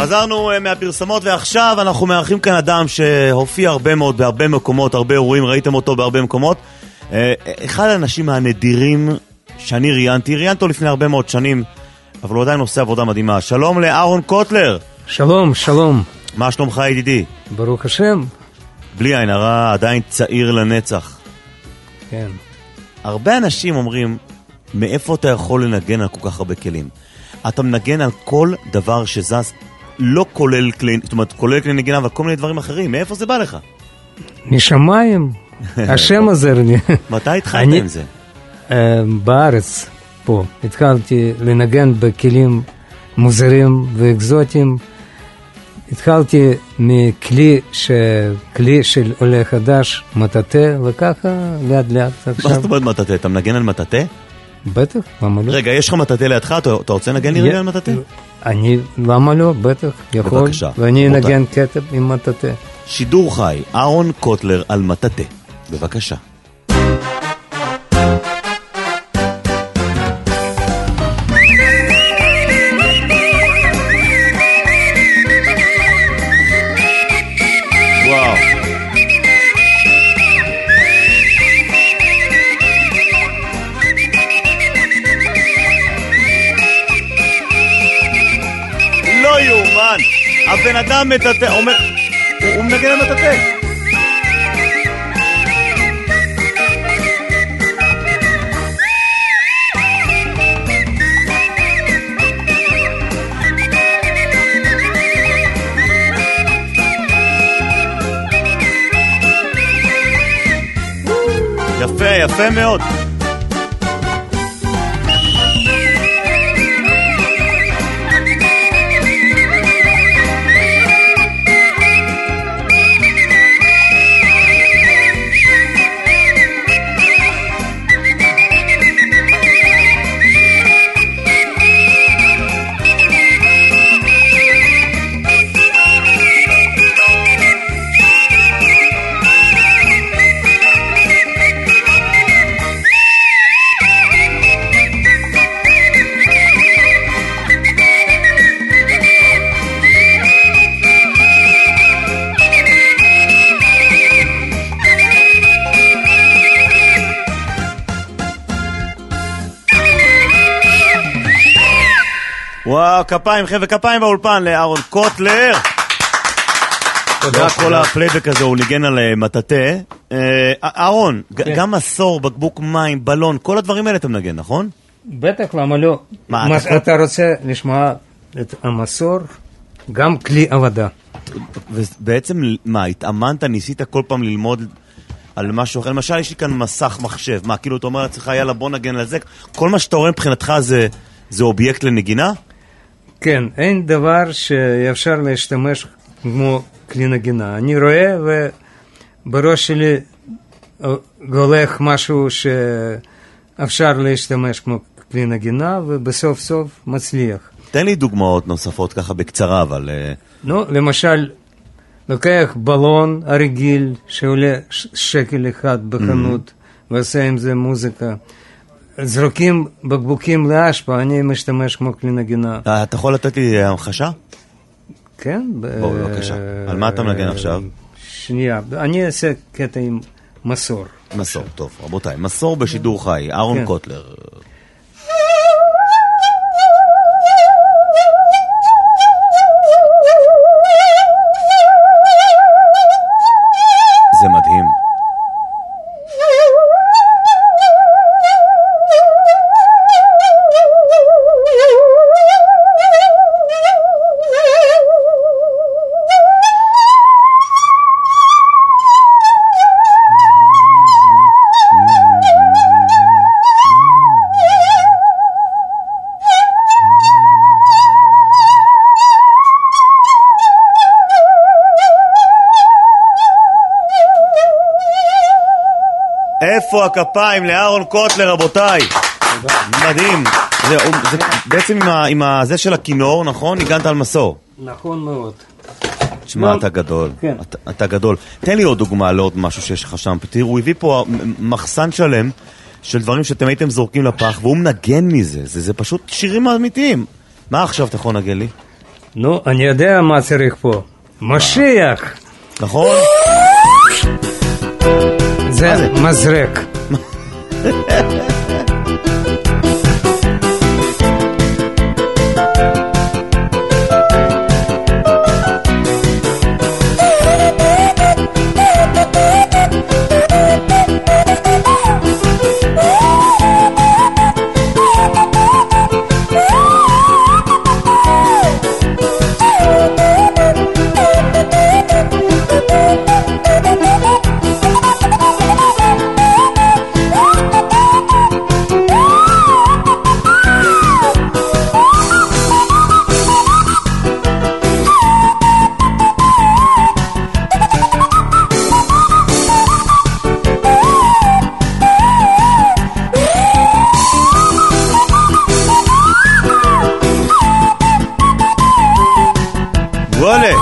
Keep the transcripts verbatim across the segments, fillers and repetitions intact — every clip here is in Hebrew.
חזרנו מהפרסמות ועכשיו אנחנו מארחים כאן אדם שהופיע הרבה מאוד בהרבה מקומות, הרבה אירועים, ראיתם אותו בהרבה מקומות. אחד האנשים הנדירים שאני ראיינתי, ראיינתו לפני הרבה מאוד שנים, אבל הוא עדיין עושה עבודה מדהימה. שלום לאהרון קוטלר. שלום, שלום. מה שלומך ידידי? ברוך השם. בלי עין הרע, עדיין צעיר לנצח. כן. הרבה אנשים אומרים, מאיפה אתה יכול לנגן על כל כך הרבה כלים? אתה מנגן על כל דבר שזז, לא כולל כלי, זאת אומרת, כולל כלי נגינה, אבל כל מיני דברים אחרים. מאיפה זה בא לך? משמיים. השם עזר לי. מתי התחלת עם זה? בארץ, פה. התחלתי לנגן בכלים מוזרים ואקזוטיים. התחלתי מכלי ש... כלי של עולה חדש, מטאטה, וככה לאט לאט. מה זאת אומרת מטאטה? אתה מנגן על מטאטה? בטח, למה לא? רגע, יש לך מטאטה לידך? אתה, אתה רוצה לנגן לי רגע על מטאטה? אני, למה לא? בטח, יכול. בבקשה. ואני אנגן קטע עם מטאטה. שידור חי, אהרון קוטלר על מטאטה. בבקשה. הבן אדם מטאטה, אומר, הוא מנגן על מטאטה. יפה, יפה מאוד. וואו, כפיים, חבר'ה, כפיים באולפן לאהרון קוטלר. תודה. כל הפלייבק הזה הוא ניגן על מטאטה. אהרון, גם מסור, בקבוק מים, בלון, כל הדברים האלה אתה מנגן, נכון? בטח, למה לא? אתה רוצה לשמוע את המסור? גם כלי עבודה. ובעצם, מה, התאמנת, ניסית כל פעם ללמוד על משהו אחר? למשל, יש לי כאן מסך מחשב. מה, כאילו, אתה אומר לעצמך, יאללה, בוא נגן על זה. כל מה שאתה רואה מבחינתך זה, זה אובייקט לנגינה? כן, אין דבר שאפשר להשתמש כמו כלי נגינה. אני רואה ובראש שלי הולך משהו שאפשר להשתמש כמו כלי נגינה, ובסוף סוף מצליח. תן לי דוגמאות נוספות ככה בקצרה, אבל... נו, למשל, לוקח בלון הרגיל שעולה שקל אחד בחנות, ועושה עם זה מוזיקה. זרוקים בקבוקים לאשפה, אני משתמש כמו כלי נגינה. אתה יכול לתת לי המחשה? כן. בוא, בבקשה. על מה אתה מנגן עכשיו? שנייה, אני אעשה קטע עם מסור. מסור, טוב, רבותיי. מסור בשידור חי, אהרון קוטלר. זה מדהים. איפה הכפיים לאהרון קוטלר, רבותיי? מדהים. זה, זה, בעצם עם, ה, עם ה, זה של הכינור, נכון? ניגנת על מסור. נכון מאוד. תשמע, אתה גדול. כן. אתה, אתה גדול. תן לי עוד דוגמה לעוד משהו שיש לך שם. תראו, הוא הביא פה מחסן שלם של דברים שאתם הייתם זורקים לפח, והוא מנגן מזה. זה, זה פשוט שירים אמיתיים. מה עכשיו אתה יכול לנגן לי? נו, אני יודע מה צריך פה. משיח. נכון? זה מזרק. וואלה.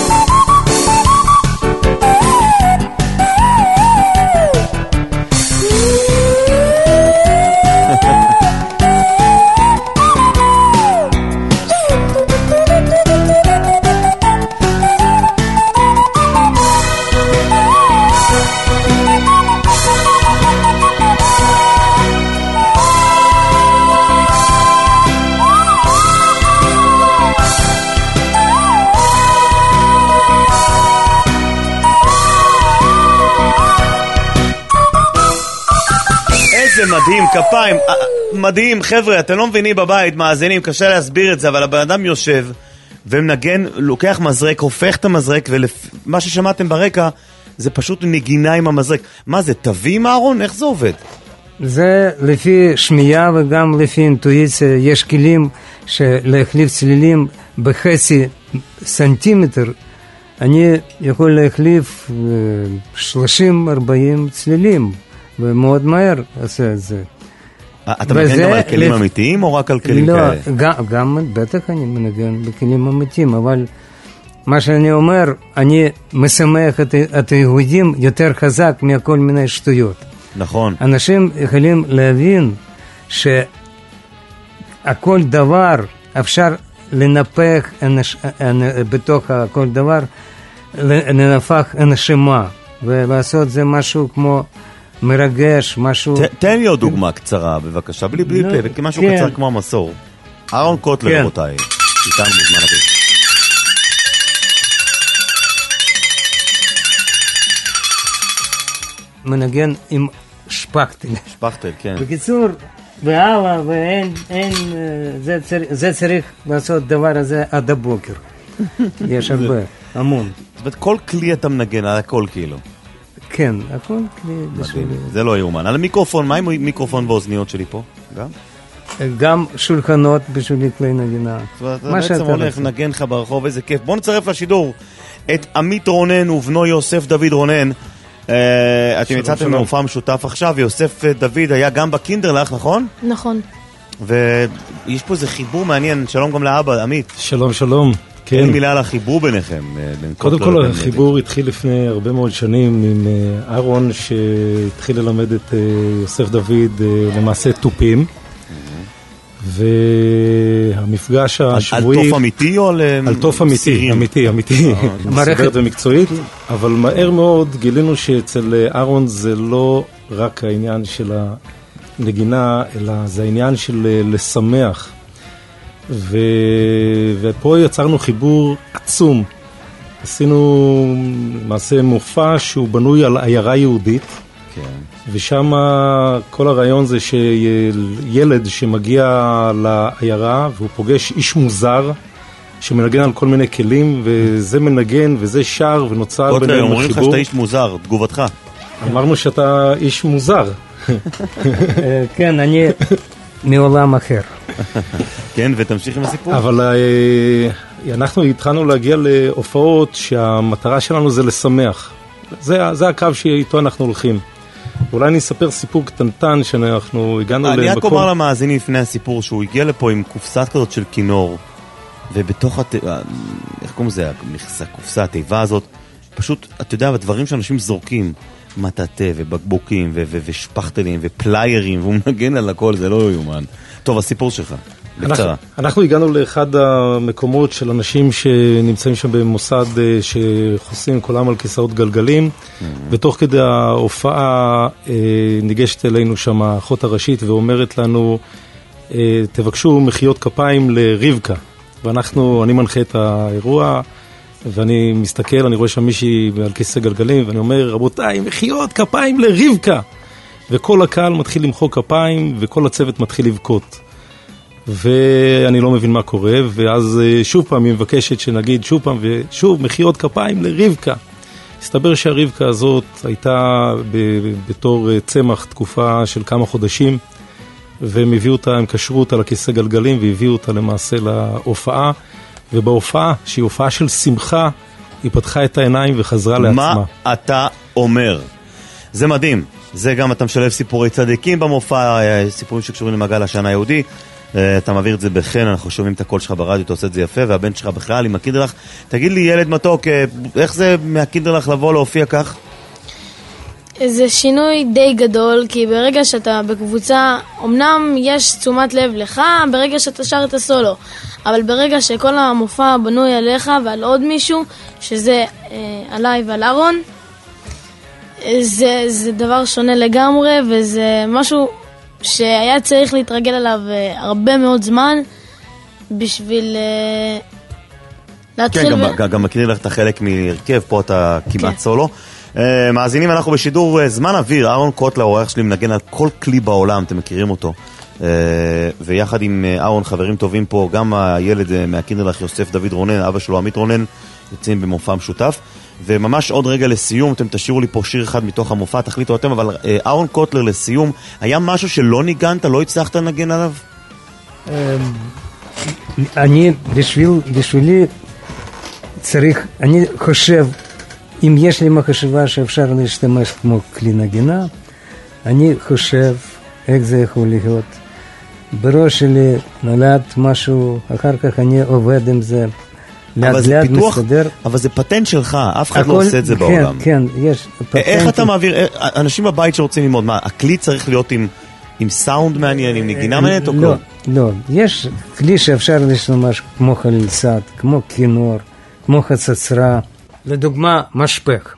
מדהים, כפיים, מדהים, חבר'ה, אתם לא מבינים בבית, מאזינים, קשה להסביר את זה, אבל הבן אדם יושב ומנגן, לוקח מזרק, הופך את המזרק, ומה ששמעתם ברקע זה פשוט נגינה עם המזרק. מה זה, תביא עם הארון? איך זה עובד? זה לפי שמיעה וגם לפי אינטואיציה. יש כלים שלהחליף צלילים בחצי סנטימטר. אני יכול להחליף שלושים ארבעים צלילים, ומאוד מהר עושה את זה. אתה מנגן גם על כלים אמיתיים או רק על כלים כאלה? לא, גם בטח אני מנגן בכלים אמיתיים, אבל מה שאני אומר, אני משמח את היהודים יותר חזק מכל מיני שטויות. נכון. אנשים יכולים להבין שהכל דבר אפשר לנפח בתוך כל דבר, לנפח הנשמה, ולעשות זה משהו כמו מרגש, משהו... תן לי עוד דוגמה קצרה, בבקשה, בלי בלי פלא, משהו קצר כמו המסור. אהרון קוטלר, רבותיי, איתנו בזמן הבא. מנגן עם שפכטל. שפכטל, כן. בקיצור, והלאה, ואין, אין, זה, צר, זה צריך לעשות דבר הזה עד הבוקר. יש הרבה, המון. זאת אומרת, כל כלי אתה מנגן, על הכל כאילו. כן, הכל כלי. מדהים, זה לא יאומן. על המיקרופון, מה עם מיקרופון ואוזניות שלי פה? גם? גם שולחנות בשבילי כלי נגינה. זאת אומרת, אתה בעצם הולך, נגן לך ברחוב, איזה כיף. בוא נצרף לשידור את עמית רונן ובנו יוסף דוד רונן. אתם יצאתם מהופעה משותף עכשיו, ויוסף דוד היה גם בקינדרלך, נכון? נכון. ויש פה איזה חיבור מעניין, שלום גם לאבא, עמית. שלום, שלום. אין מילה על החיבור ביניכם. קודם כל החיבור התחיל לפני הרבה מאוד שנים עם אהרון שהתחיל ללמד את יוסף דוד למעשה טופים, והמפגש השבועי... על תוף אמיתי או על על תוף אמיתי, אמיתי, אמיתי, מסודרת ומקצועית, אבל מהר מאוד גילינו שאצל אהרון זה לא רק העניין של הנגינה, אלא זה העניין של לשמח. ו... ופה יצרנו חיבור עצום. עשינו מעשה מופע שהוא בנוי על עיירה יהודית, כן. ושם כל הרעיון זה שילד שמגיע לעיירה והוא פוגש איש מוזר שמנגן על כל מיני כלים, וזה מנגן וזה שר ונוצר בינינו חיבור. אומרים לך שאתה איש מוזר, תגובתך. אמרנו שאתה איש מוזר. כן, אני מעולם אחר. כן, ותמשיך עם הסיפור. אבל אנחנו התחלנו להגיע להופעות שהמטרה שלנו זה לשמח. זה, זה הקו שאיתו אנחנו הולכים. אולי אני אספר סיפור קטנטן שאנחנו הגענו למקום... אני רק אומר למאזינים לפני הסיפור שהוא הגיע לפה עם קופסת כזאת של כינור, ובתוך הת... איך קוראים לזה? הקופסה, התיבה הזאת, פשוט, אתה יודע, הדברים שאנשים זורקים, מטאטה ובקבוקים ו- ו- ושפכטלים ופליירים, והוא מנגן על הכל, זה לא יומן. טוב, הסיפור שלך. בקצרה. אנחנו, אנחנו הגענו לאחד המקומות של אנשים שנמצאים שם במוסד שחוסים כולם על כיסאות גלגלים, mm-hmm. ותוך כדי ההופעה ניגשת אלינו שם האחות הראשית ואומרת לנו, תבקשו מחיאות כפיים לרבקה. ואנחנו, אני מנחה את האירוע, ואני מסתכל, אני רואה שם מישהי על כיסא גלגלים, ואני אומר, רבותיי, מחיאות כפיים לרבקה. וכל הקהל מתחיל למחוא כפיים, וכל הצוות מתחיל לבכות. ואני לא מבין מה קורה, ואז שוב פעם היא מבקשת שנגיד שוב פעם, ושוב מחיאות כפיים לרבקה. הסתבר שהרבקה הזאת הייתה ב- בתור צמח תקופה של כמה חודשים, והם הביאו אותה, הם קשרו אותה לכיסא גלגלים, והביאו אותה למעשה להופעה, ובהופעה, שהיא הופעה של שמחה, היא פתחה את העיניים וחזרה לעצמה. מה אתה אומר? זה מדהים. זה גם אתה משלב סיפורי צדיקים במופע, סיפורים שקשורים למעגל השנה היהודי. אתה מעביר את זה בחן, אנחנו שומעים את הקול שלך ברדיו, אתה עושה את זה יפה, והבן שלך בכלל עם הקינדרלך. תגיד לי, ילד מתוק, איך זה מהקינדרלך לבוא להופיע כך? זה שינוי די גדול, כי ברגע שאתה בקבוצה, אמנם יש תשומת לב לך, ברגע שאתה שר את הסולו, אבל ברגע שכל המופע בנוי עליך ועל עוד מישהו, שזה אה, עליי ועל אהרון, זה, זה דבר שונה לגמרי, וזה משהו שהיה צריך להתרגל עליו הרבה מאוד זמן, בשביל אה, להתחיל... כן, ו... גם, גם מכיר לך את החלק מהרכב, פה אתה כמעט כן. סולו. Uh, מאזינים, אנחנו בשידור uh, זמן אוויר. אהרון קוטלר, האורח שלי, מנגן על כל כלי בעולם, אתם מכירים אותו. Uh, ויחד עם uh, אהרון, חברים טובים פה, גם הילד uh, מהקינדרלך יוסף דוד רונן, אבא שלו עמית רונן, יוצאים במופע משותף. וממש עוד רגע לסיום, אתם תשאירו לי פה שיר אחד מתוך המופע, תחליטו אתם, אבל uh, אהרון קוטלר לסיום, היה משהו שלא ניגנת, לא הצלחת לנגן עליו? Um, אני, בשביל, בשבילי, צריך, אני חושב, אם יש לי מחשבה שאפשר להשתמש כמו כלי נגינה, אני חושב איך זה יכול להיות. בראש שלי נולד משהו, אחר כך אני עובד עם זה, לאט לאט מסתדר. אבל זה פטנט שלך, אף אחד לא עושה את זה בעולם. כן, כן, יש פטנט. איך אתה מעביר, אנשים בבית שרוצים ללמוד, מה, הכלי צריך להיות עם, עם סאונד מעניין, עם נגינה מעניינת או לא, לא, יש כלי שאפשר להשתמש כמו חליצת, כמו כינור, כמו חצוצרה. לדוגמה, משפך.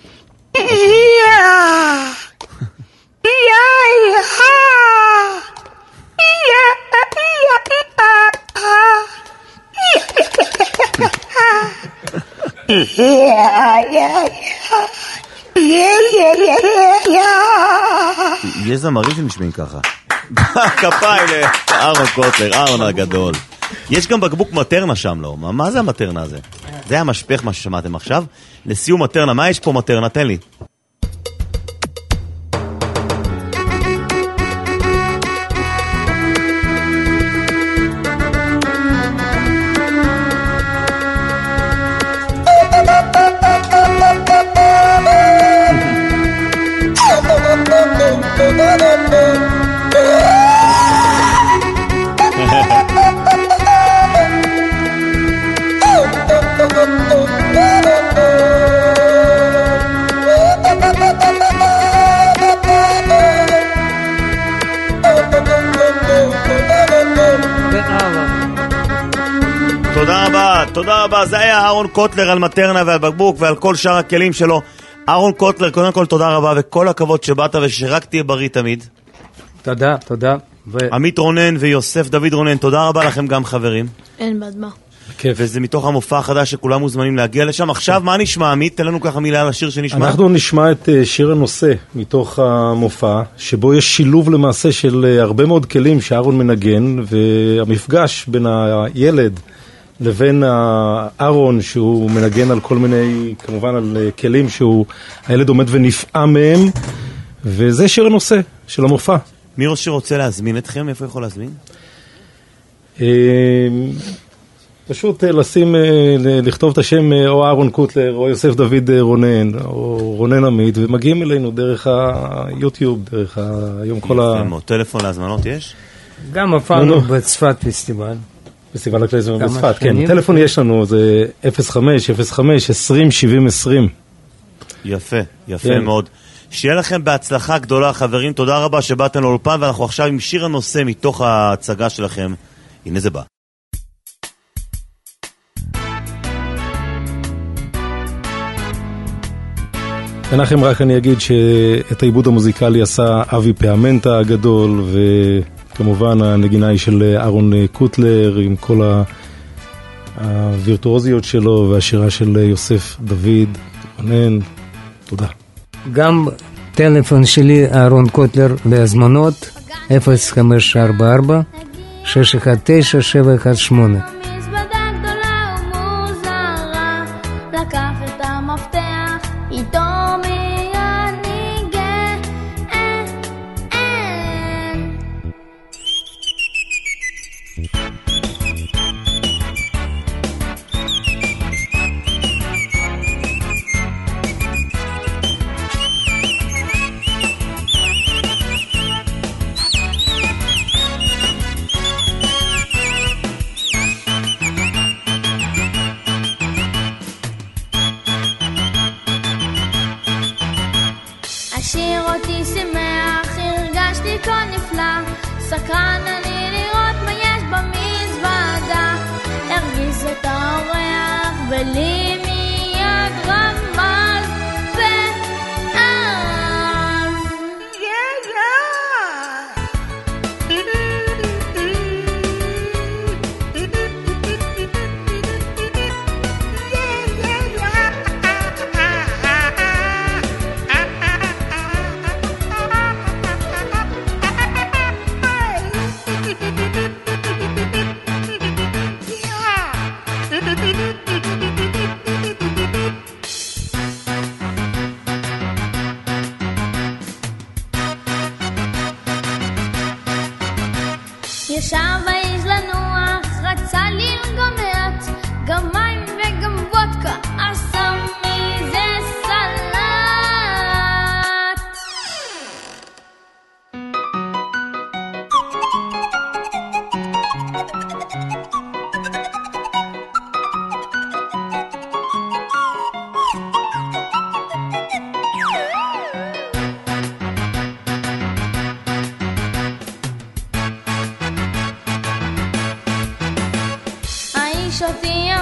יש זמרים שנשמעים ככה. כפיים לאהרון קוטלר, אהרון הגדול. יש גם בקבוק מטרנה שם, לא? מה זה המטרנה הזה? זה המשפך מה ששמעתם עכשיו. לסיום מטרנה, מה יש פה מטרנה? תן לי. תודה רבה, תודה רבה. זה היה אהרון קוטלר על מטרנה ועל בקבוק ועל כל שאר הכלים שלו. אהרון קוטלר, קודם כל תודה רבה וכל הכבוד שבאת ושרק תהיה בריא תמיד. תודה, תודה. ו... עמית רונן ויוסף דוד רונן, תודה רבה לכם גם חברים. אין בעד מה. וזה מתוך המופע החדש שכולם מוזמנים להגיע לשם. עכשיו מה נשמע, עמית? תן לנו ככה מילה על השיר שנשמע. אנחנו נשמע את שיר הנושא מתוך המופע, שבו יש שילוב למעשה של הרבה מאוד כלים שאהרון מנגן, והמפגש בין הילד לבין אהרון שהוא מנגן על כל מיני, כמובן על כלים שהוא, הילד עומד ונפעם מהם, וזה שיר הנושא של המופע. מי שרוצה להזמין אתכם, איפה יכול להזמין? פשוט לשים, לכתוב את השם או אהרון קוטלר או יוסף דוד רונן או רונן עמית, ומגיעים אלינו דרך היוטיוב, דרך היום כל ה... טלפון להזמנות יש? גם הופענו בצפת פסטיבל. פסטיבל הקלייזר בצפת, כן. טלפון יש לנו, זה אפס חמש אפס חמש עשרים שבעים עשרים. יפה, יפה מאוד. שיהיה לכם בהצלחה גדולה, חברים. תודה רבה שבאתם לאולפן, ואנחנו עכשיו עם שיר הנושא מתוך ההצגה שלכם. הנה זה בא. מנחם, רק אני אגיד שאת העיבוד המוזיקלי עשה אבי פעמנטה הגדול, וכמובן הנגינה היא של אהרון קוטלר עם כל הווירטואוזיות שלו, והשירה של יוסף דוד רונן. תודה. גם טלפון שלי אהרון קוטלר להזמנות אפס חמש ארבע ארבע שש אחת תשע שבע אחת שמונה. השיר אותי שמח, הרגשתי כה נפלא, סקרן אני לראות מה יש במזוודה, הרגיז את האורח ולי מיד רמל ואהב. ישב האיש לנוח, רצה לנגום מעט, גם מים וגם וודקה, עשה מזה סלט. האיש אותי